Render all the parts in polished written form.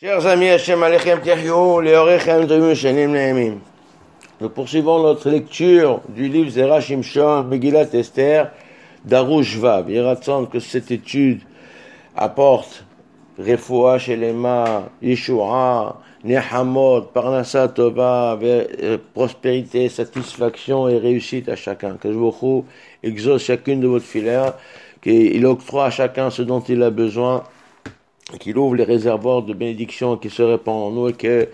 Chers amis, Hashem Alechem Tiachyo, Leorechem Tevim Shenim Neemim. Nous poursuivons notre lecture du livre Zera Shimshon, Megillat Esther, d'Arush Vav. Il raconte que cette étude apporte Refoua Shelema, Yeshua, Nehamot, Parnassa Tova, prospérité, satisfaction et réussite à chacun. Que Jvochou exauce chacune de votre filaire, qu'il octroie à chacun ce dont il a besoin, qu'il ouvre les réservoirs de bénédiction qui se répandent en nous et que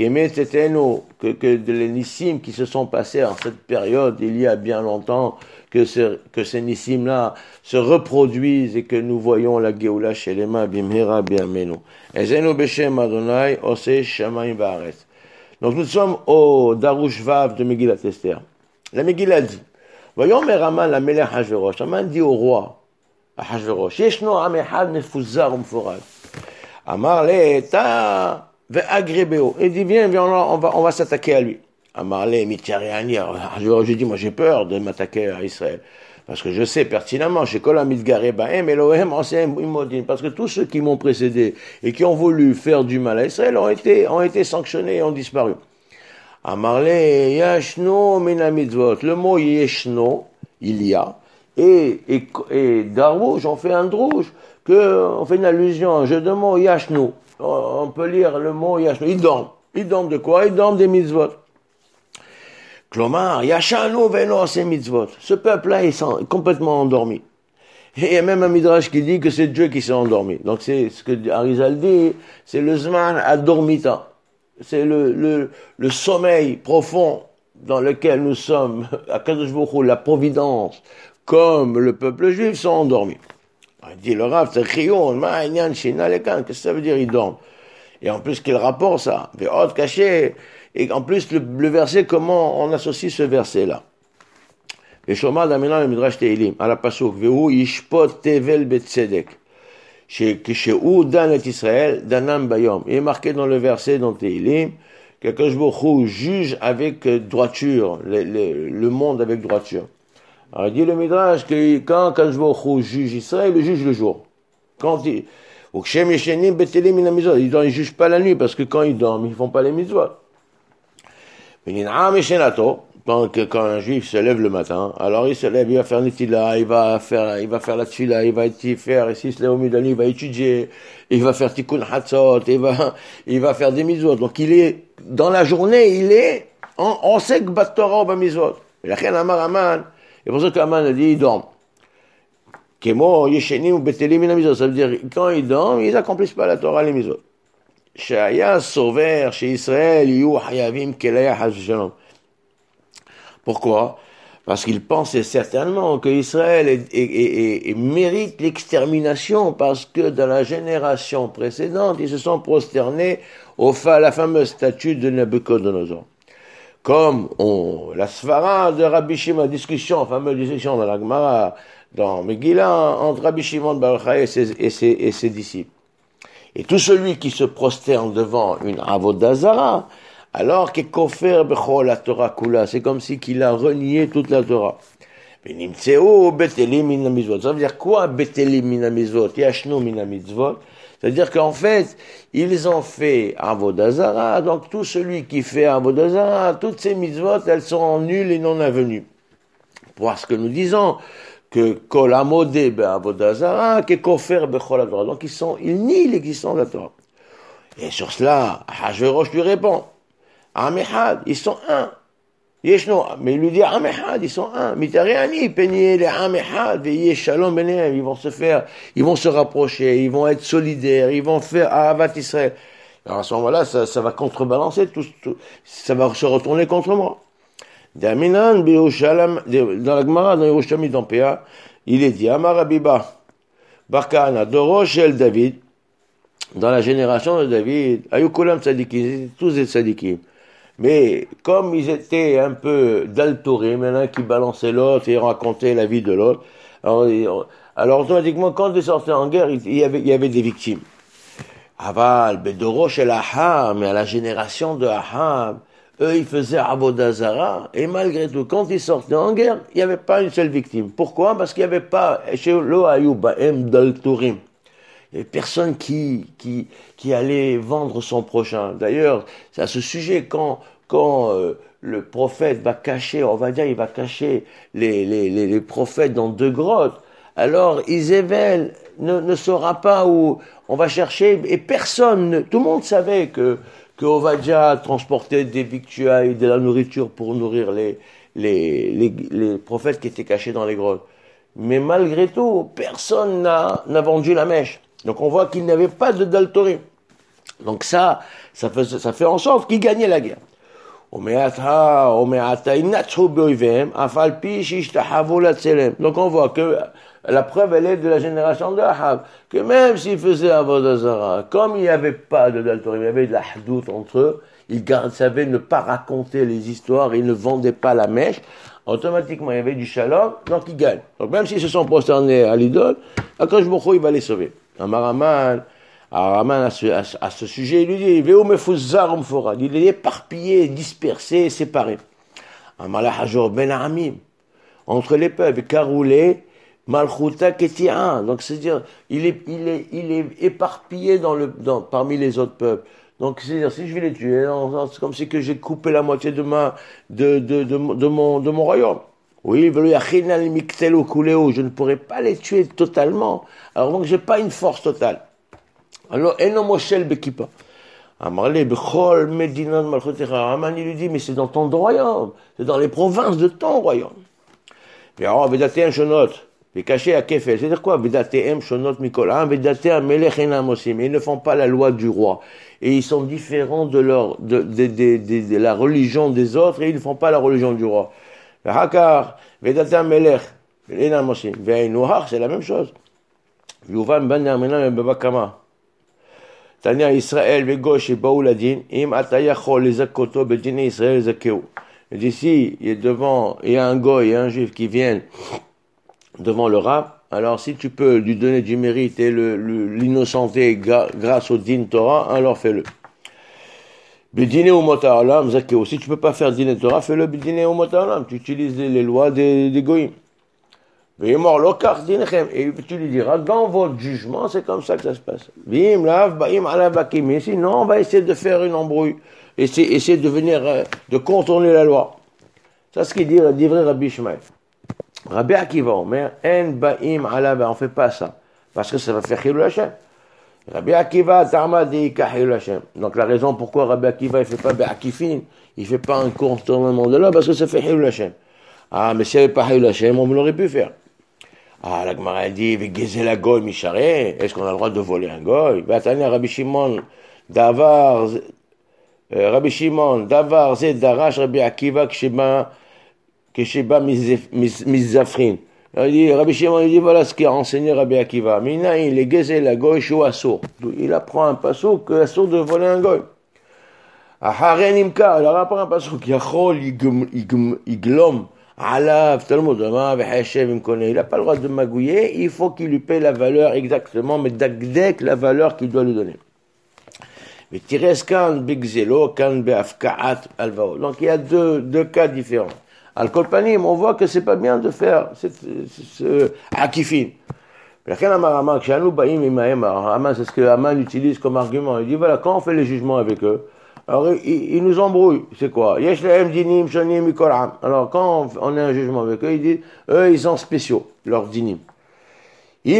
les nissim qui se sont passés en cette période, il y a bien longtemps, que ces nissim-là se reproduisent et que nous voyons la Géoula chez les mains, bimhera biamenu. Ezenu beshem Adonai, ose shamayim va'aretz. Donc nous sommes au Darush Vav de Megillat Esther. La Megillah dit, voyons Meraman la Melech Hashverosh, Haman dit au roi, à Hashverosh, Yeshno am echad mefuzar umforad. Amarle ta ve'agrebeo. Il dit viens, on va s'attaquer à lui. Amarle mityareani. Je dis moi j'ai peur de m'attaquer à Israël parce que je sais pertinemment chez Kol Hamidgare Bahem Elohem Ansem Imodin, parce que tous ceux qui m'ont précédé et qui ont voulu faire du mal à Israël ont été sanctionnés et ont disparu. Amarle yashno mina mitzvot. Le mot yeshno, il y a, et Darouj, on fait un drouj, on fait une allusion à un jeu de mots, yashnu. On peut lire le mot yashnu. Ils dorment. Ils dorment de quoi? Ils dorment des mitzvot. Klomar, yashanu veno ces mitzvot. Ce peuple-là est complètement endormi. Et il y a même un midrash qui dit que c'est Dieu qui s'est endormi. Donc c'est ce que Arizal dit, c'est le zman adormita. C'est le sommeil profond dans lequel nous sommes, à Kadosh Baruch Hu, la providence, comme le peuple juif, sont endormis. Il dit le Rav, c'est Chion, Ma'inyan, Shina, Lekan, qu'est-ce que ça veut dire, ils dorment? Et en plus, quel rapport ça? Ve'ot caché. Et en plus, le verset, comment on associe ce verset-là? Ve'shomad aminan le midrash Tehilim, à la pasuk, ve'hu yishpot tevel betzedek. She'u dan et Israël, danam bayom. Il est marqué dans le verset dans Tehilim, que Kadosh Baruch Hu juge avec droiture, le monde avec droiture. Alors, il dit le Midrash que quand Kadosh Baruch Hu juge Israël, il juge le jour. Quand il ne juge pas la nuit, parce que quand ils dorment, ils ne font pas les mitzvot. Quand un juif se lève le matin, alors il se lève, il va faire Nitila, il va faire la tfila, il va faire, et s'il se lève au milieu de la nuit, il va étudier, il va faire tikkun hatzot, il va faire des mitzvot. Donc dans la journée, on sait que bat Torah ou mitzvot. Et la chen amar Haman, et pour ça qu'Haman a dit, ils dorment. Kemo, yeshenim ou betelim minamizot. Ça veut dire, quand ils dorment, ils accomplissent pas la Torah, les mizot. Shaya sauver chez Israël, yu hayavim kelaya hashalom. Pourquoi? Parce qu'ils pensaient certainement que Israël mérite l'extermination, parce que dans la génération précédente, ils se sont prosternés à la fameuse statue de Nabucodonosor. Comme la svara de Rabbi Shimon, la fameuse discussion dans la Gemara, dans Megillah, entre Rabbi Shimon bar Yochai et ses disciples. Et tout celui qui se prosterne devant une avodah zara, alors que kofer bechol la Torah kula, c'est comme si qu'il a renié toute la Torah. Venimtseu betelim min hamizvot. Ça veut dire quoi betelim min hamizvot? Yashnu min hamizvot. C'est-à-dire qu'en fait, ils ont fait avodah zara, donc tout celui qui fait avodah zara, toutes ces mitzvot, elles sont nulles et non avenues. Parce que nous disons que kol amodé be'avodah zara, que kofer bechol la Torah. Donc ils nient l'existence de la Torah. Et sur cela, Hashverosh lui répond, Amechad, ils sont un. Yeshno, mais il lui dit Amechad, ils sont un. Mitareani, peigner les Amechad, veillez shalom benem, ils vont se rapprocher, ils vont être solidaires, ils vont faire Ahavat Israël. Alors à ce moment-là, ça va contrebalancer tout, ça va se retourner contre moi. Daminan, Birushalam, dans la Gemara, dans Yerushalmi, dans Péa, il est dit, Amar Abiba, Barkana, Dorosh El David, dans la génération de David, Ayukulam Tzadikim, ils étaient tous des Tzadikim. Mais comme ils étaient un peu d'altourim, l'un qui balançait l'autre et racontait la vie de l'autre, alors automatiquement, quand ils sortaient en guerre, il y avait des victimes. Aval, Bedorosh El Ahab, mais à la génération de Ahab, eux, ils faisaient avodah zara, et malgré tout, quand ils sortaient en guerre, il n'y avait pas une seule victime. Pourquoi? Parce qu'il n'y avait pas, chez lo ayubaem d'altourim. Il n'y avait personne qui allait vendre son prochain. D'ailleurs, c'est à ce sujet, quand le prophète va cacher, on va dire, il va cacher les prophètes dans 2 grottes, alors Isabelle ne saura pas où on va chercher, et personne, tout le monde savait que Ovadia transportait des victuailles, de la nourriture pour nourrir les prophètes qui étaient cachés dans les grottes. Mais malgré tout, personne n'a vendu la mèche. Donc on voit qu'il n'y avait pas de daltorim. Donc ça fait en sorte qu'il gagnait la guerre. Donc on voit que la preuve, elle est de la génération de Ahab, que même s'ils faisaient Avodah Zarah, comme il n'y avait pas de daltorim, il y avait de la hadout entre eux, ils savaient ne pas raconter les histoires, ils ne vendaient pas la mèche, automatiquement il y avait du shalom, donc ils gagnent. Donc même s'ils se sont prosternés à l'idole, Akadosh Baruch Hu, il va les sauver. Raman à ce sujet, il lui dit, il est éparpillé, dispersé, séparé. Entre les peuples, Karoulé, Malchuta Ketia. Donc c'est-à-dire, il est éparpillé parmi les autres peuples. Donc c'est-à-dire, si je vais les tuer, c'est comme si que j'ai coupé la moitié de mon royaume. Oui, je ne pourrais pas les tuer totalement. Alors donc j'ai pas une force totale. Alors, Eno Moshel Bekipa. Amarle Bechol Medinat Malchotecha. Aman, il lui dit, mais c'est dans ton royaume. C'est dans les provinces de ton royaume. Et alors, Vedateem Shonot. Et caché à Kefel. C'est-à-dire quoi? Vedateem Shonot Mikol. Vedateem Melech Enam Osim. Ils ne font pas la loi du roi. Et ils sont différents de la religion des autres et ils ne font pas la religion du roi. Hakar. Vedateem Melech Enam Osim. Ve'inohar, c'est la même chose. Yuvan Ben Amenam Bebakama. Tania Israël vegosh et Baouladin, im atayachol les akoto bedine Israël zakeu. Et d'ici, il y a un goy et un juif qui viennent devant le rab. Alors si tu peux lui donner du mérite et l'innocenter grâce au din Torah, alors fais-le. Bedine ou motaolam zakeu. Si tu peux pas faire din Torah, fais-le bedine ou motaolam. Tu utilises les lois des goyim. Et tu lui diras, dans votre jugement, c'est comme ça que ça se passe. Mais sinon, on va essayer de faire une embrouille. Essayer de contourner la loi. C'est ce qu'il dit, vrai Rabbi Shmuel. Rabbi Akiva, on fait pas ça. Parce que ça va faire Chilul Hashem. Rabbi Akiva, Tarmadi, Chilul Hashem. Donc la raison pourquoi Rabbi Akiva, il fait pas Be'akifin, il fait pas un contournement de là, parce que ça fait Chilul Hashem. Ah, mais s'il n'y avait pas Chilul Hashem, on l'aurait pu faire. Ah, la Gemara dit, la goy misharé, est-ce qu'on a le droit de voler un goy? Rabbi Shimon, Davar, Zed, Darash, Rabbi Akiva, Ksheba Mizafrin. Rabbi Shimon, il dit, voilà ce qu'a enseigné Rabbi Akiva. Mina, il est Gezel, la goy, Shou Assour. Il apprend un pasouk que Assour de voler un goy. Aharen Imka, il apprend un pasouk, Yachol, Iglom. Alav, Talmud, il n'a pas le droit de magouiller, il faut qu'il lui paie la valeur exactement, mais d'agdek la valeur qu'il doit lui donner. Mais Tireskan, Bigzelo, Kan, Beafkaat, Alvao. Donc il y a deux cas différents. Al-Kolpanim, on voit que c'est pas bien de faire ce Akifin. C'est ce que Haman utilise comme argument. Il dit voilà, quand on fait les jugements avec eux, alors, ils nous embrouillent. C'est quoi? Alors, quand on a un jugement avec eux, ils disent, eux, ils sont spéciaux, leurs dinim. S'ils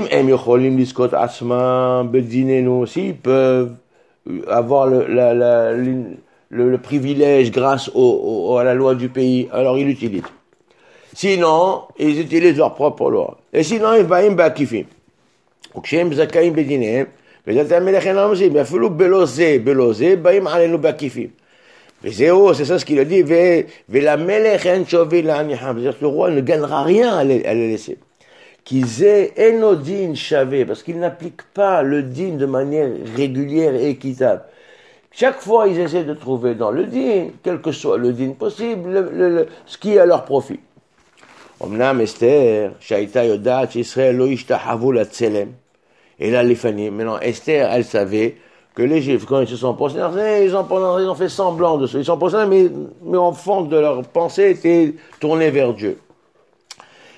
peuvent avoir le privilège grâce à la loi du pays, alors ils l'utilisent. Sinon, ils utilisent leur propre loi. Et sinon, ils vont bakifim. וכשהם זכאים בדיניהם, ודת המלך אינם עושים, ואפילו בלוזה, באים עלינו בעקיפים. וזהו, c'est ça ce qu'il a dit, ולמלך אין שווי להניחם, c'est-à-dire que le roi ne gagnera rien à les laisser. Qui zé enodin chavé, parce qu'il n'applique pas le din de manière régulière et équitable. Chaque fois, ils essaient de trouver dans le din, quel que soit le din possible, ce qui est à leur profit. אמנם אסתר, שהייתה יודעת שישראל לא ישתחוו לצלם, אלא לפנים. Maintenant, Esther, elle savait que les Juifs, quand ils se sont prosternés, ils ont fait semblant de ça. Ils sont prosternés, mais en fond de leur pensée, étaient tournés vers Dieu.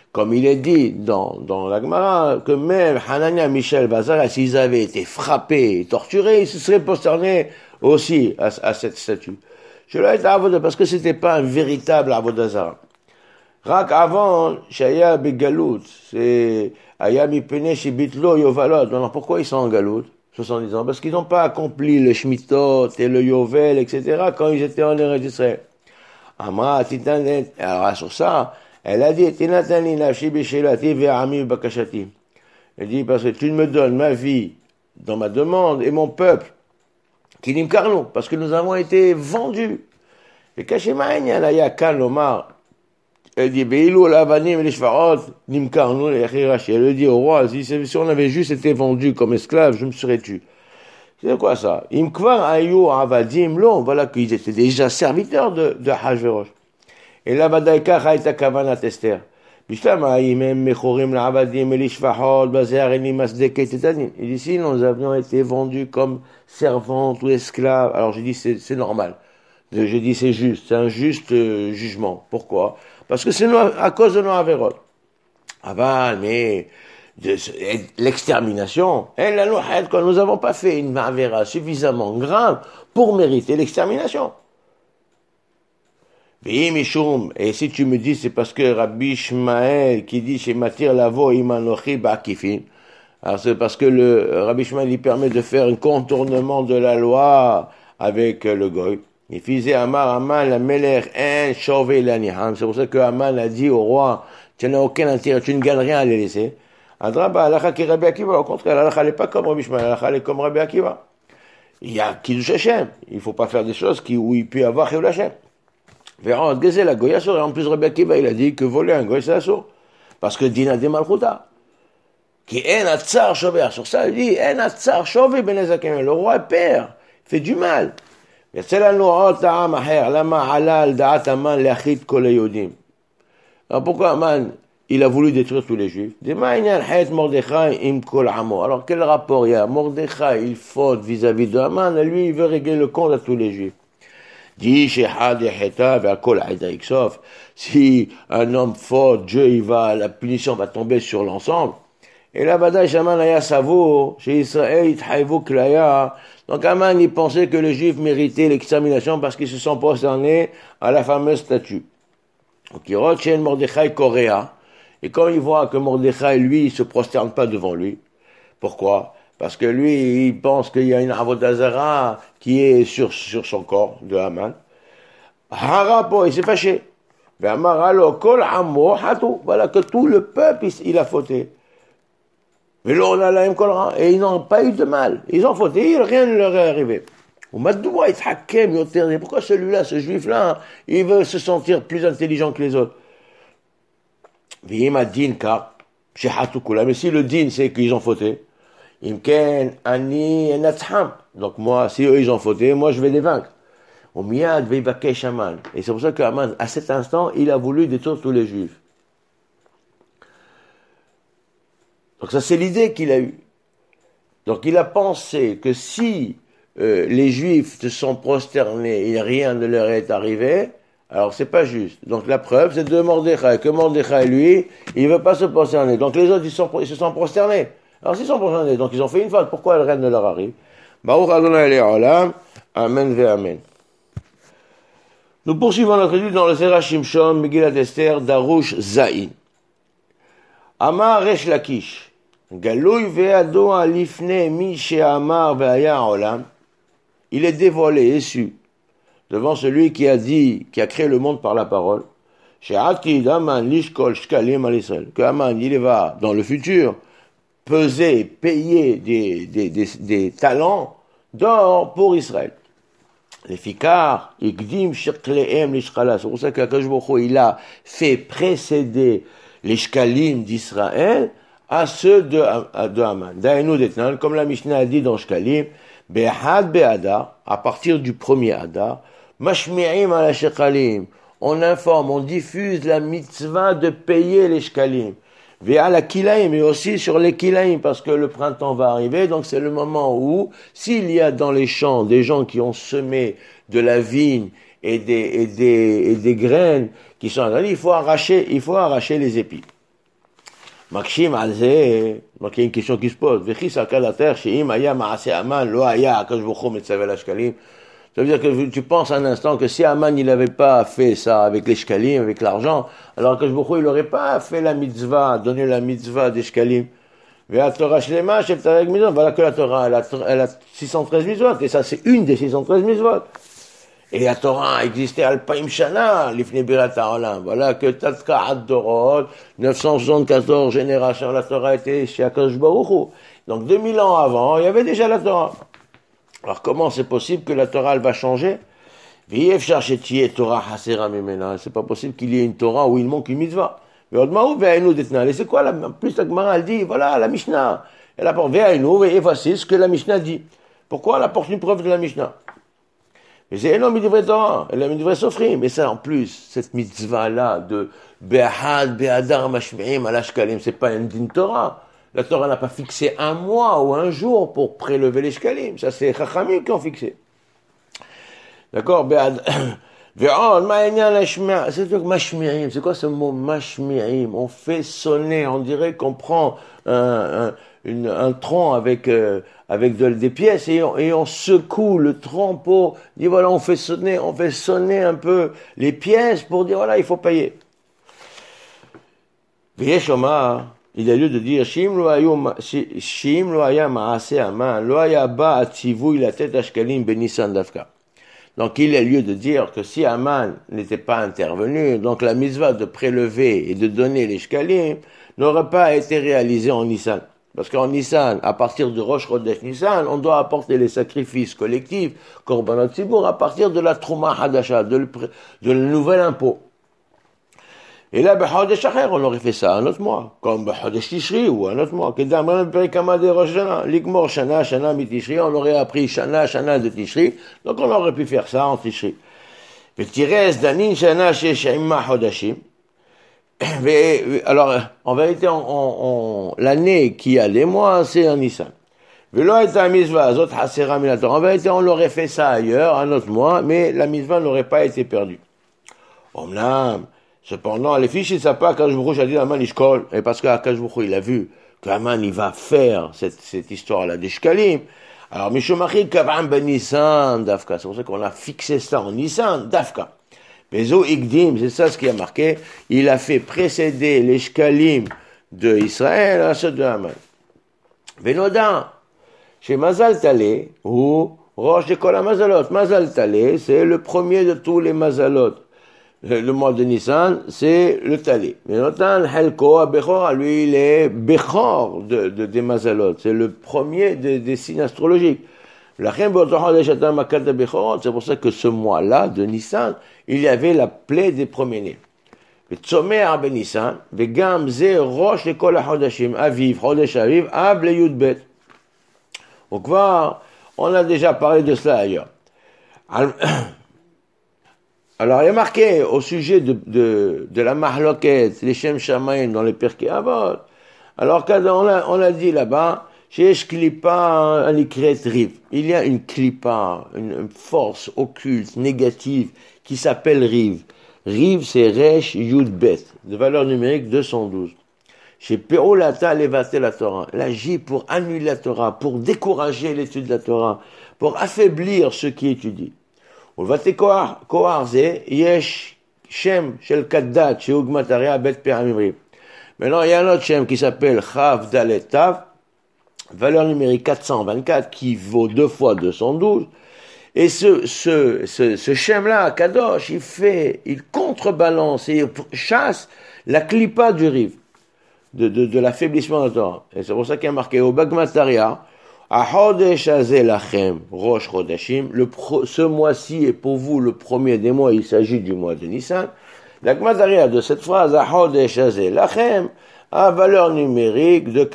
comme il est dit dans la Gemara, que même Hanania, Michel, Bazara, s'ils avaient été frappés, torturés, ils se seraient prosternés aussi à cette statue. Je l'ai dit parce que c'était pas un véritable Avodazara. Rak avant, Shaya Begalout, c'est Ayami Pene Shibitlo Yovalot. Alors pourquoi ils sont en Galout, 70 ans? Parce qu'ils n'ont pas accompli le Shmitot et le Yovel, etc., quand ils étaient en Eretz Israël. Amra, Titanet, alors sur ça, elle a dit, Tinatani Nafshi Bishelati Ve'ami Bakashati. Elle dit, parce que tu me donnes ma vie dans ma demande et mon peuple, qui n'imkarnou, parce que nous avons été vendus. Et Kashemaïnia, là, Yakan Lomar, elle dit, Beilou, Lavanim, les Shvarot, n'imkarnou, les Chirachi. Elle dit au roi, si on avait juste été vendus comme esclaves, je me serais tué. C'est quoi ça? Imkvar ayu avadim lo, voilà qu'ils étaient déjà serviteurs de Hachvérosh. Et là, badaïka chaïta kavanat Esther. Bishlam aïmem mechorim l'avadim elishvahot bazéareni masdeke tetanin. Il dit, ici, nous avions été vendus comme servantes ou esclaves. Alors je dis, c'est normal. Je dis, c'est juste, c'est un juste jugement. Pourquoi? Parce que c'est à cause de nos avérotes. Aval, mais l'extermination, nous n'avons pas fait une avéra suffisamment grave pour mériter l'extermination. Et si tu me dis, c'est parce que Rabbi Shmael qui dit chez Matir Lavo Imanochi Ba'akifin, alors c'est parce que le Rabbi Shmael il permet de faire un contournement de la loi avec le Goy. Il faisait Amar Aman la Meler en Chauvé l'Aniham. C'est pour ça que Aman a dit au roi, tu n'as aucun intérêt, tu ne gagnes rien à les laisser. Adraba, Alacha qui Rabbi Akiva, au contraire, Alacha n'est pas comme Rabbi Shmael, Alacha est comme Rabbi Akiva. Il y a Kiddush Hashem. Il ne faut pas faire des choses où il peut y avoir Chilul Hashem. Verra, Gazé, la Goya Sour, et en plus Rabbi Akiva, il a dit que voler un Goy, c'est assour. Parce que Dina de Malchuta. Qui est un tsar chauvé. Sur ça, il dit, un tsar chauvé, ben Ezakim. Le roi père, fait du mal. Mais c'est la loi, ta'am aher, lama halal, da'at aman, le'achit kol yodim. Alors pourquoi Aman, il a voulu détruire tous les juifs? Alors quel rapport il y a? Mordechai, il faute vis-à-vis de Aman, lui, il veut régler le compte à tous les juifs. Si un homme faute, Dieu, la punition va tomber sur l'ensemble. Et là, Badaï Shaman Aya Savo, chez Israël, Ithaïvou Klaya. Donc Aman, il pensait que les juifs méritaient l'extermination parce qu'ils se sont prosternés à la fameuse statue. Donc il retient Mordechai Korea. Et quand il voit que Mordechai, lui, il se prosterne pas devant lui. Pourquoi? Parce que lui, il pense qu'il y a une avodazara qui est sur son corps de Haman. Harapo, il s'est fâché. Voilà que tout le peuple, il a fauté. Et ils n'ont pas eu de mal. Ils ont fauté, rien ne leur est arrivé. Pourquoi celui-là, ce juif-là, il veut se sentir plus intelligent que les autres? Mais si le din, c'est qu'ils ont fauté, donc moi, si eux ils ont fauté, moi je vais les vaincre. Et c'est pour ça qu'Aman, à cet instant, il a voulu détruire tous les juifs. Donc ça c'est l'idée qu'il a eue. Donc il a pensé que si les juifs se sont prosternés et rien ne leur est arrivé, alors c'est pas juste. Donc la preuve c'est de Mordechai, que Mordechai lui, il veut pas se prosterner. Donc les autres ils se sont prosternés. Alors s'ils sont prosternés, donc ils ont fait une faute, pourquoi le rien ne leur arrive? Baruch Adonai Le'olam, Amen ve Amen. Nous poursuivons notre étude dans le Zera Shimshon, Megillat Esther, Darush Zain. Amar Resh Lakish, Galoui ve'ado alifne mi she'amar ve'aya olam. Il est dévoilé et su devant celui qui a dit, qui a créé le monde par la parole. She'atid Aman lishkol shkalim al Israël. Que Aman, il va dans le futur peser, payer des talents d'or pour Israël. Les ficars, Igdim Shekleem l'Ishkala. C'est pour ça qu'Akadosh Baruch Hu, il a fait précéder les Shkalim d'Israël à ceux de Haman. Daïnou d'Etnan, comme la Mishnah a dit dans Shkalim, Behad Be'adar, à partir du premier Adar, Mashmi'im ala Shekalim. On informe, on diffuse la mitzvah de payer les Shkalim. Ve'ala Kilaim, mais aussi sur les Kilaim, parce que le printemps va arriver, donc c'est le moment où, s'il y a dans les champs des gens qui ont semé de la vigne et des graines qui sont dans il faut arracher les épis. מקשים על זה, donc il y a une question qui se pose, וכי סקל התר שאם היה מעשה אמן, לא היה הקדוש ברוך הוא מצווה לשקלים. Ça veut dire que tu penses un instant que si Aman il n'avait pas fait ça avec les shkalim, avec l'argent, alors que il n'aurait pas fait la mitzvah, donné la mitzvah des shkalim. La Torah shlema, voilà que la Torah, elle a 613 mitzvot, et ça c'est une des 613 mitzvot. Et la Torah existait Alpaim Shana, l'ifne birat ha'olam. Voilà que Tatka ad-Dorot, 974 générations, la Torah était chez Akadosh Baruch Hu. Donc 2000 ans avant, il y avait déjà la Torah. Alors comment c'est possible que la Torah elle va changer? C'est pas possible qu'il y ait une Torah où il manque une mitzvah. Et c'est quoi plus la Gemara elle dit, voilà la Mishnah. Elle apporte Ve'ainu et voici ce que la Mishnah dit. Pourquoi elle apporte une preuve de la Mishnah? Mais c'est énorme, il devrait Torah, elle devrait s'offrir. Mais ça, en plus, cette mitzvah-là de Be'ahad, Be'adar, Mashmi'im, Alashkalim, c'est pas une din Torah. La Torah n'a pas fixé un mois ou un jour pour prélever les shkalim. Ça, c'est les Chachamim qui ont fixé. D'accord? C'est quoi ce mot mashmi'im? On fait sonner, on dirait qu'on prend un tronc avec des pièces et on secoue le tronc pour dire voilà, on fait sonner un peu les pièces pour dire voilà, il faut payer. Il y a lieu de dire Shim lo haya ma'ase aman, lo haya ba atzivui la tête ashkalim benisan dafka. Donc il y a lieu de dire que si Aman n'était pas intervenu, donc la mitzvah de prélever et de donner les shkalim n'aurait pas été réalisée en Nissan. Parce qu'en Nissan, à partir de Rosh Chodesh Nissan, on doit apporter les sacrifices collectifs, Korbanot Tzibur, à partir de la Trouma Hadasha, de le nouvel impôt. Et là, B'Chodesh Acher, on aurait fait ça un autre mois, comme B'Chodesh Tishri ou un autre mois. Ligmor Shana, Shana Mitishri, on aurait appris Shana, Shana de Tishri, donc on aurait pu faire ça en Tishri. V'Tires Danin Shana Sheshima Chodashim. Alors, en vérité, l'année qui a les mois, c'est en Nissan. En vérité, on l'aurait fait ça ailleurs, un autre mois, mais la mitzvah n'aurait pas été perdue. Cependant, les fiches, ils savent pas qu'Akadosh Baruch Hu a dit Aman Ishkol, et parce qu'Akadosh Baruch Hu, il a vu qu'Aman, il va faire cette histoire-là des shkalim. Alors, Mishomachi Kavam ben Nissan, Dafka. C'est pour ça qu'on a fixé ça en Nissan, Dafka. Bezo Igdim, c'est ça ce qui a marqué. Il a fait précéder les shkalim de Israël à ceux de Aman. Venoda, chez Mazal Talé, ou Rosh de Kol HaMazalot. Mazal Talé, c'est le premier de tous les Mazalot. Le mois de Nissan, c'est le Talé. Mais Notan, Helko, Bechor, lui, il est Bechor des Mazalot. C'est le premier des signes astrologiques. C'est pour ça que ce mois-là, de Nissan, il y avait la plaie des premiers-nés. Tzomeh ben Nissan, Vegam ze Rosh de Kol HaChodashim, Aviv, Chodesh Aviv, Av le Yudbet. Donc, on a déjà parlé de cela ailleurs. Alors, il y a marqué au sujet de la mahloket, les Shem Shamayim dans les Pirkei Avot. Alors, on a dit là-bas, Sheesh Klipa Anikret Riv. Il y a une Klipa, une force occulte, négative, qui s'appelle Riv. Riv, c'est Resh Yud Bet, de valeur numérique 212. Chez Peolata Levatel la Torah. Elle agit pour annuler la Torah, pour décourager l'étude de la Torah, pour affaiblir ceux qui étudient. Maintenant, il y a un autre Shem qui s'appelle Chav Dalet Tav, valeur numérique 424, qui vaut 2 fois 212. Et ce Shem-là, Kadosh, il contrebalance et chasse la klipa du rive, de l'affaiblissement de la Torah. Et c'est pour ça qu'il y a marqué au Bagmataria, Ahodesh Azeh Lachem, Rosh Chodashim, ce mois-ci est pour vous le premier des mois, il s'agit du mois de Nissan. La Gmadaria de cette phrase, Ahodesh Azeh Lachem, a valeur numérique de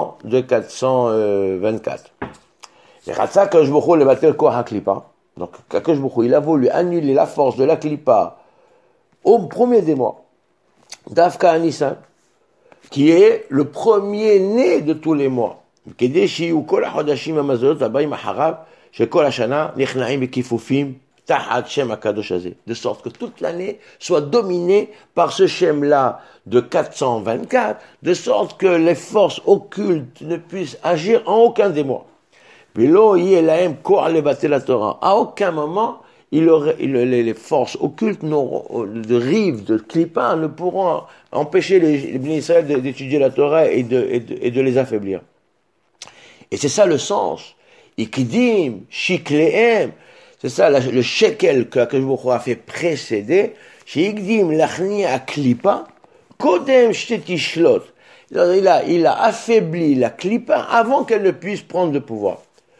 424. Et Ratsa Kajbouchou le battel Koach HaKlipa. Donc, Kajbouchou, il a voulu annuler la force de la Klipa au premier des mois. Dafka Nissan, qui est le premier né de tous les mois. כדי שיהיו כל החודשים המזלות הבאים אחריו, שכל השנה נכנעים בכיפופים Tahat Shem HaKadosh Hazeh. De sorte que toute l'année soit dominée par ce Shem-là de 424, de sorte que les forces occultes ne puissent agir en aucun des mois. Velo Yelahem Koar Levatel la Torah. À aucun moment, les forces occultes de rives, de clipin, ne pourront empêcher les Bnei Israël d'étudier la Torah et de les affaiblir. Et c'est ça le sens. Ikidim, Shiklehem, c'est ça le shekel que Akadosh Baruch Hu a fait précéder. Shikdim, Lachni Aklipa, Kodem Shtetishloth. Il a affaibli la clipa avant qu'elle ne puisse prendre le pouvoir.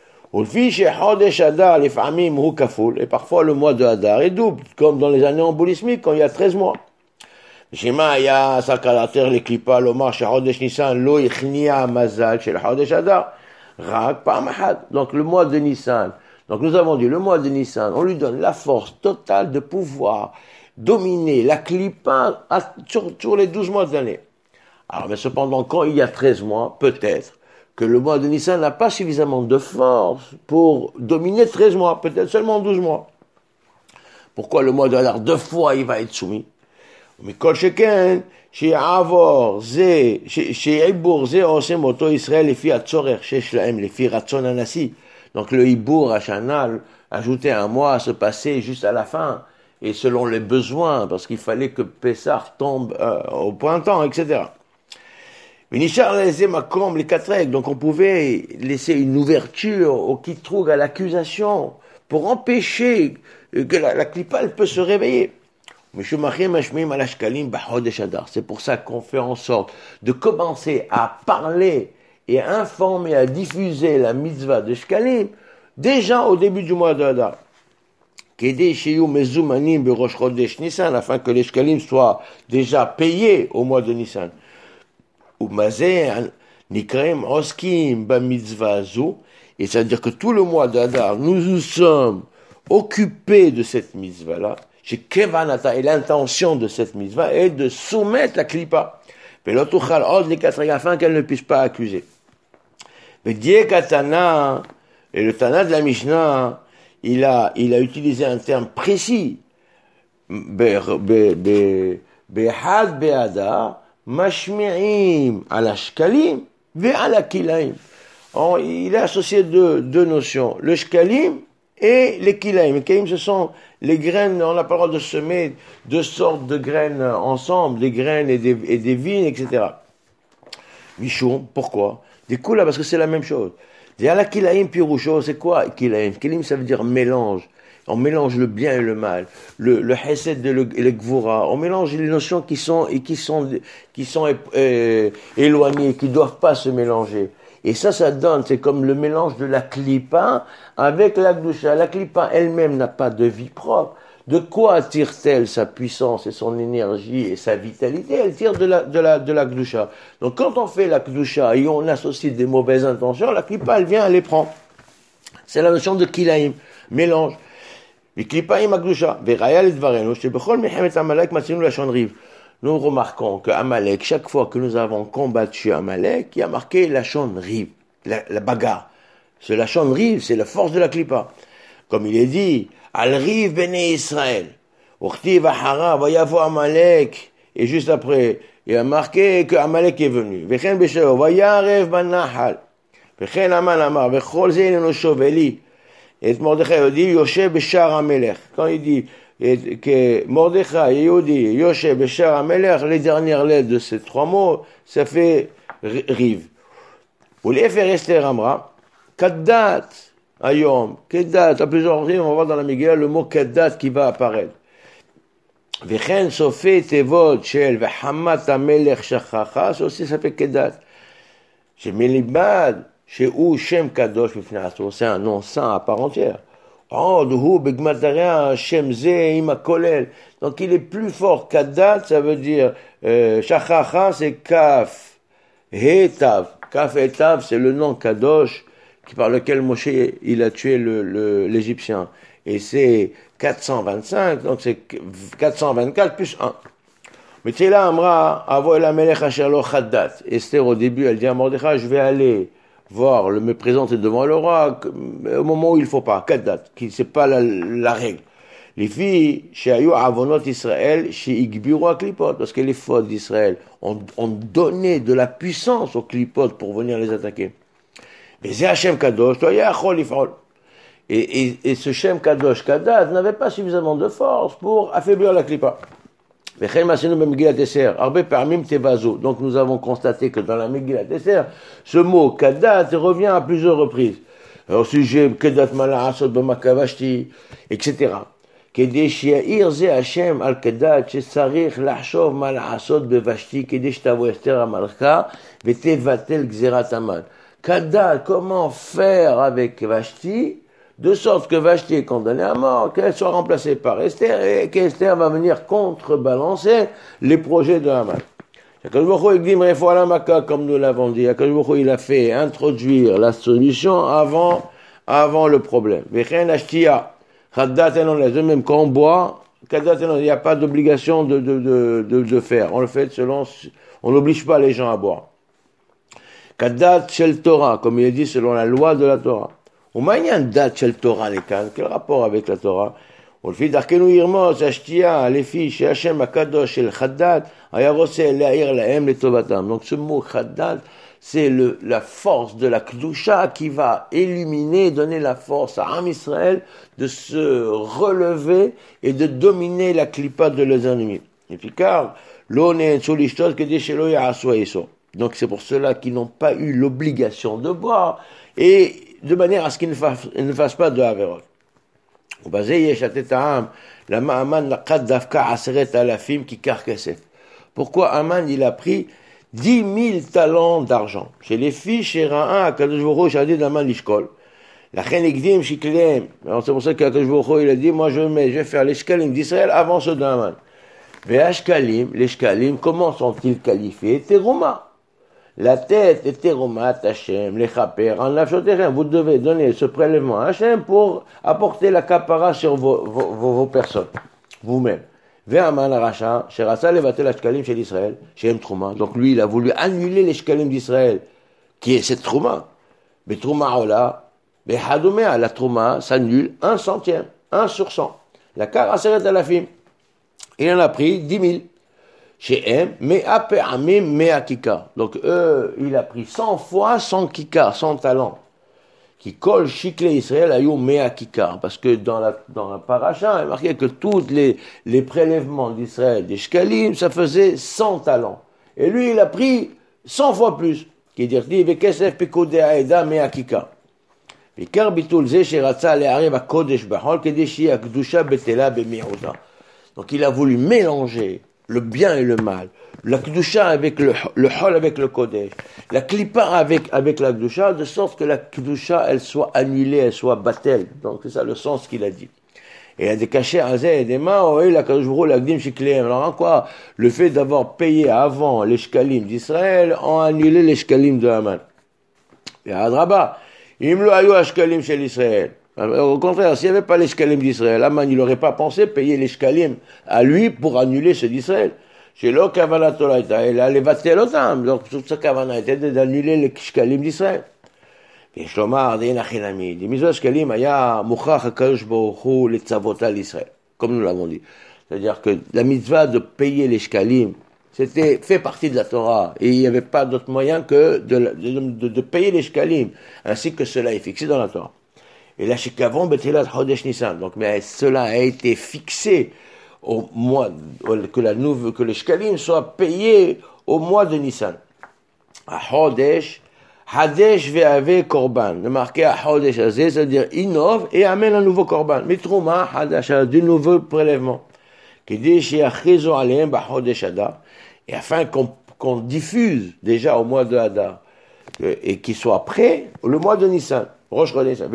Et parfois le mois de Hadar est double, comme dans les années embolismiques, quand il y a 13 mois. Shema ya sakalater les clipa lomar shehodesh Nissan lo ichnia mazal shel hodesh Hadar rak pa'amahad. Donc le mois de Nissan. Donc nous avons dit le mois de Nissan, on lui donne la force totale de pouvoir dominer la clipa sur les 12 mois de l'année. Alors mais cependant quand il y a 13 mois, peut-être que le mois de Nissan n'a pas suffisamment de force pour dominer 13 mois, peut-être seulement 12 mois. Pourquoi le mois de Hadar, 2 fois, il va être soumis? Mais kol sheken, she'avor ze, she'ibur ze osem oto Israël lefi atzorer shesh lahem lefi ratzon anasi. Donc le ibur hashana, ajouter un mois à se passer juste à la fin, et selon les besoins, parce qu'il fallait que Pessah tombe au printemps, etc. Donc on pouvait laisser une ouverture au Kitroug, à l'accusation, pour empêcher que la clipa elle peut se réveiller. C'est pour ça qu'on fait en sorte de commencer à parler et à informer, à diffuser la mitzvah de Shkalim déjà au début du mois de Hadar. Afin que les Shkalim soient déjà payés au mois de Nissan. Et c'est-à-dire que tout le mois d'Adar, nous sommes occupés de cette mitzvah-là, et l'intention de cette mitzvah est de soumettre la klipa, afin qu'elle ne puisse pas accuser. Et le Tana de la Mishnah, il a utilisé un terme précis, Behad Be'adar, Mashmi'im ala shkalim ve ala kilaim. Il est associé deux notions, le shkalim et les kilaim. Les kilaim, ce sont les graines, on n'a pas le droit de semer 2 sortes de graines ensemble, des graines et des vignes, etc. Michon, pourquoi? Des là parce que c'est la même chose. Et ala kilaim piroucho, c'est quoi kilaim? Kilaim, ça veut dire mélange. On mélange le bien et le mal, le chesed et le gvura. On mélange les notions qui sont éloignées, qui doivent pas se mélanger. Et ça donne, c'est comme le mélange de la klipa avec la gdusha. La klipa elle-même n'a pas de vie propre. De quoi tire-t-elle sa puissance et son énergie et sa vitalité? Elle tire de la gdusha. Donc quand on fait la gdusha et on associe des mauvaises intentions, la klipa elle vient, elle les prend. C'est la notion de kilaim, mélange. Nous remarquons que Amalek, chaque fois que nous avons combattu Amalek, il y a marqué la Lachon Riv, la bagarre. Ce Lachon Riv, c'est la force de la Klippa. Comme il est dit, Al Riv Bene Israël, Urtiv Ahara, Vayavo Amalek, et juste après, il y a marqué que Amalek est venu. Vechen Besheo, Vayarev Banahal, Vechen Aman Amar, Vechol Zeyneno Shoveli. Et Mordechai dit Yoshe Beshar Amelech. Quand il dit que Mordechai et Yodi Yoshe Beshar Amelech, les dernières lettres de ces 3 mots, ça fait rive. Ou les faire Esther Amra, Kaddat Ayom, Kaddat, à plusieurs reprises, on va voir dans la Megillah le mot Kaddat qui va apparaître. Vechen Sofé Tevot Shel Vehamat Amelech Shachacha, ça aussi ça fait Kaddat. Chez Melibad, chez où Shem Kadosh, c'est un nom saint à part entière. Oh, Shem Ze Ima Kolel. Donc il est plus fort. Kadat, ça veut dire Shachacha, c'est Kaf. Hetav. Kaf et Tav, c'est le nom Kadosh par lequel Moshe il a tué l'Égyptien. Et c'est 425, donc c'est 424 plus 1. Mais tu là, Amra, Avo el Amelech Asher Lo Chaddat. Esther, au début, elle dit à Mordechai, je vais aller me présenter devant le roi au moment où il faut pas, Kaddat, qui c'est pas la règle. Les filles, chez Ayu Avonot Israël, chez Igbiru à Klipot, parce que les fautes d'Israël ont donné de la puissance aux Klipot pour venir les attaquer. Mais c'est Hachem Kadosh, toi, Yachol Ifrol. Et ce Shem Kadosh Kadat n'avait pas suffisamment de force pour affaiblir la Klippa. Donc nous avons constaté que dans la Megillat Esther, ce mot Kadat revient à plusieurs reprises. Au sujet Kadat Mala'asot B'Makavashti, etc. כדי שיעיר זה השם על כדת שצריך לחשוב מה לעשות בוושתי כדי שתבוא אסתר המלכה ותבטל גזירת המן. כדת, comment faire avec Vashti, de sorte que Vashti est condamnée à mort, qu'elle soit remplacée par Esther et qu'Esther va venir contrebalancer les projets de Haman. Akadosh Baruch Hu Ekdim Refoua Lamaka, comme nous l'avons dit, Akadosh Baruch Hu, il a fait introduire la solution avant le problème. Vechen Ashtia. De même quand on boit, il n'y a pas d'obligation de faire. On le fait on n'oblige pas les gens à boire. Kadat shel Torah, comme il est dit selon la loi de la Torah. Ou manian dat shel Torah les kan, quel rapport avec la Torah? On le fait d'Arkenu Irmos, Ashtia, les filles, chez Hashem Akadosh shel Chadat, ayarose le'air lahem letovatam. Donc ce mot Chadat, c'est la force de la Kedusha qui va illuminer, donner la force à Am Israël de se relever et de dominer la clipa de leurs ennemis. Et puis car, donc c'est pour cela qu'ils n'ont pas eu l'obligation de boire et de manière à ce qu'ils ne fassent pas de Averot. Pourquoi Aman il a pris 10 000 talents d'argent. Chez les filles, chez Ra'a, Akadosh Baruch Hu, Shadid Aman Lishkol. La reine Ekdim Shikleem. Alors c'est pour ça qu'Akadosh Baruch Hu, il a dit, moi je vais faire les shkalim d'Israël avant ceux d'Aman. Les shkalim, comment sont-ils qualifiés? Teruma. La tête est Teruma, Hachem, les chaper, en Nafshotechem. Vous devez donner ce prélèvement à Hachem pour apporter la kapara sur vos personnes, vous-même. Ve'aman aracha, sherasa levatel hashkalim shel Israël, shem trouma. Donc lui, il a voulu annuler les shkalim d'Israël, qui est cette trouma. Mais trouma ola, behadomea, la trouma s'annule 1/100, 1/100. La kar aseret alafim. Il en a pris 10 000. Chez M, mea pe'amim mea kikar. Donc il a pris 100 fois 100 kikar, 100 talents. Qui colle Shikle Israël ayou mea kikar. Parce que dans la paracha, il est marqué que tous les prélèvements d'Israël, des shkalim, ça faisait 100 talents. Et lui, il a pris 100 fois plus. Qui dit, vekesef pekodea eda mea kikar. Vikar bitul ze sheratza le'arev hakodesh b'chol kedeshi hakdusha betela b'mi'uda. Donc il a voulu mélanger le bien et le mal, la Kedusha avec le Hol avec le Kodesh, la Klippa avec la Kedusha, de sorte que la Kedusha, elle soit annulée, elle soit battelle. Donc c'est ça le sens qu'il a dit. Et il a des cachets à Zé et des mains, et la Kedusha, la Gdim Shikleem. Alors en quoi? Le fait d'avoir payé avant les Shkalim d'Israël ont annulé les Shkalim de Haman. Et à Adraba, Im lo ayu Shkalim chez l'Israël. Au contraire, s'il n'y avait pas les shkalim d'Israël, Haman, il n'aurait pas pensé payer les shkalim à lui pour annuler ceux d'Israël. Chez l'eau kavana tolaita, il allait vater l'otam. Donc, toute sa kavana était d'annuler les shkalim d'Israël. Et Shlomar, des nachilami, des misos shkalim, aya mouchach hakadosh baruch hu letzavota l'Israël. Comme nous l'avons dit. C'est-à-dire que la mitzvah de payer les shkalim, c'était fait partie de la Torah. Et il n'y avait pas d'autre moyen que de payer les shkalim. Ainsi que cela est fixé dans la Torah. Et là, chez Kavon, Betelat Chodesh Nissan. Donc, mais cela a été fixé au mois, que les shkalim soient payés au mois de Nissan. À Chodesh, Hadesh ve'ave korban. Le marqué à Chodesh Azé, c'est-à-dire innove et amène un nouveau korban. Mitrouma, Hadesh, du nouveau prélèvement. Kedesh yachizo aleim ba Chodesh Adar. Et afin qu'on diffuse déjà au mois de Hadar, et qu'il soit prêt le mois de Nissan. Donc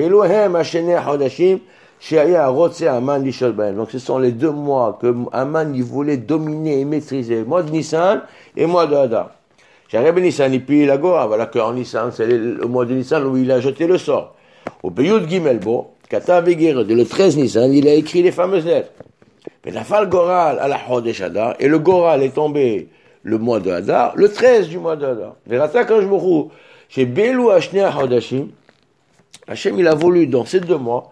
ce sont les 2 mois que Haman il voulait dominer et maîtriser, le mois de Nissan et le mois de Hadar. J'arrive à Nissan et puis la Gora, voilà qu'en Nissan, c'est le mois de Nissan où il a jeté le sort. Au Peyud Gimelbo, le 13 Nissan, il a écrit les fameuses lettres. Mais la Fal Goral à la Chodesh Hadar, et le Goral est tombé le mois de Hadar, le 13 du mois de Hadar. Verata Kajmourou, chez Belou Ashnea Chodashim, Hachem, il a voulu, dans ces 2 mois,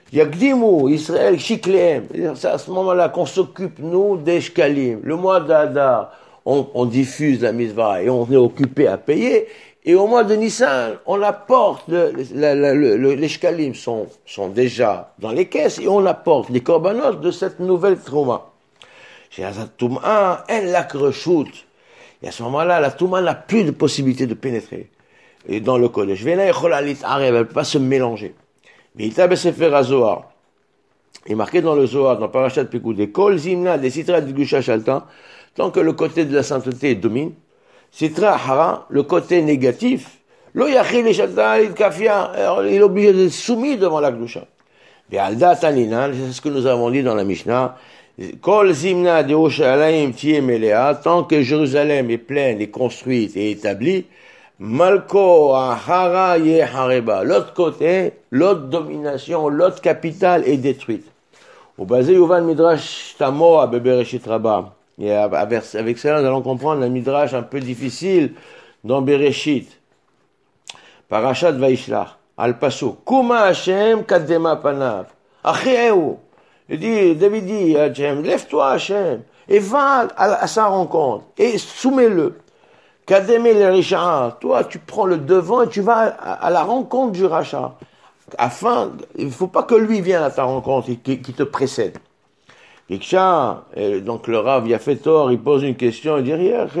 Yagdimu, Israël, Shikleem. C'est à ce moment-là qu'on s'occupe, nous, des Shkalim. Le mois d'Adar, on diffuse la mitzvah et on est occupé à payer. Et au mois de Nissan, on apporte, les Shkalim sont déjà dans les caisses et on apporte les korbanos de cette nouvelle Trouma. Chez Hazat Touma, elle l'a rechute. Et à ce moment-là, la Touma n'a plus de possibilité de pénétrer. Et dans le Kodesh, elle ne peut pas se mélanger. Mais il tabe Sefer HaZohar. Il est marqué dans le Zohar, dans Parashat Pekudei, Kol Zimna des Sitra de Gusha Shaltan, tant que le côté de la sainteté domine, Sitra Hara, le côté négatif, Lo Yachil et Shaltan, il est obligé d'être soumis devant la Gusha. Et Alda Tanina, c'est ce que nous avons dit dans la Mishnah, Kol Zimna de Yerushalayim Tie Melea, tant que Jérusalem est pleine et construite et établie, Malko Ahara Yehareba. L'autre côté, l'autre domination, l'autre capitale est détruite. Au basé Yuvan Midrash Tamoa Bebereshit Rabba. Et avec cela, nous allons comprendre un Midrash un peu difficile dans Bereshit. Parashat Vaishlach. Al Paso. Kuma Hashem Kadema Panav. Achieu. David dit à Hashem, lève-toi Hashem, et va à sa rencontre, et soumets-le. Kademé le Risha, toi tu prends le devant et tu vas à la rencontre du Racha. Il ne faut pas que lui vienne à ta rencontre et qui te précède. Donc le Rav Yafetor, il pose une question, il dit,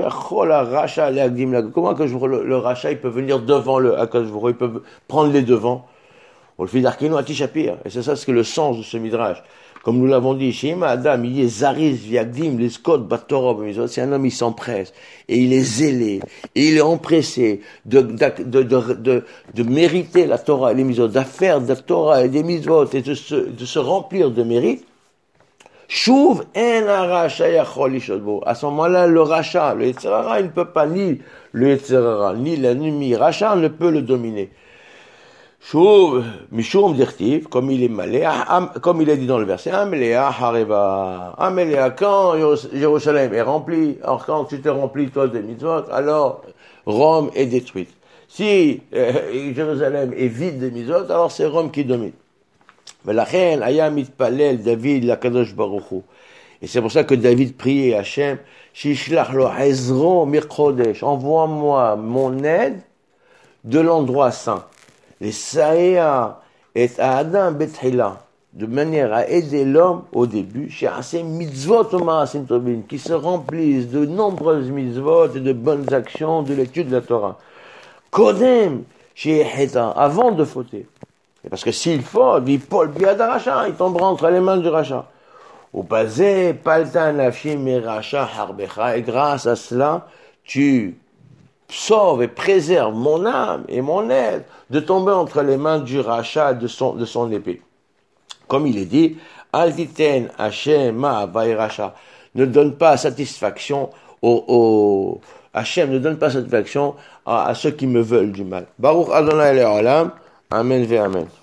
comment que le Racha il peut venir devant il peut prendre les devants? On le fait d'Arkeno à Tishapir. Et c'est ça, c'est le sens de ce Midrash. Comme nous l'avons dit, Shema Adam, il est Zariz, Viagdim, les Scott, Batorob, c'est un homme, il s'empresse, et il est zélé, et il est empressé de mériter la Torah et les mitzvot, d'affaire de la Torah et des mitzvot, et de se remplir de mérite. Shuv en aracha yachol lishotbo. À ce moment-là, le racha, le Yetzirara, il ne peut pas, ni le Yetzirara, ni l'ennemi racha ne peut le dominer. Shuv, Mishum Dirtiv, comme il est malé, comme il est dit dans le verset, Amelea Hareva. Amelea, quand Jérusalem est rempli, alors quand tu te remplis toi de mitzvot, alors Rome est détruite. Si Jérusalem est vide de mitzvot, alors c'est Rome qui domine. Mais la reine, Aya mitpalel David, la Kadosh Baruch Hu. Et c'est pour ça que David priait à Hachem, Shishlach lo Ezro Mirchodesh, envoie-moi mon aide de l'endroit saint. Les Saïa et Adam Bethila, de manière à aider l'homme au début, chez assez mitzvot qui se remplissent de nombreuses mitzvot et de bonnes actions de l'étude de la Torah. Kodem, chez Heta, avant de fauter. Et parce que s'il faute, il Paul biad Racha, il tombera entre les mains du Racha. Au basé, Palta Nafshim et Racha Harbecha, et grâce à cela, tu sauve et préserve mon âme et mon aide de tomber entre les mains du rachat de son épée. Comme il est dit, Altiten Hashem ma'avai racha. Ne donne pas satisfaction Hashem ne donne pas satisfaction à ceux qui me veulent du mal. Baruch Adonai Le'olam. Amen ve Amen.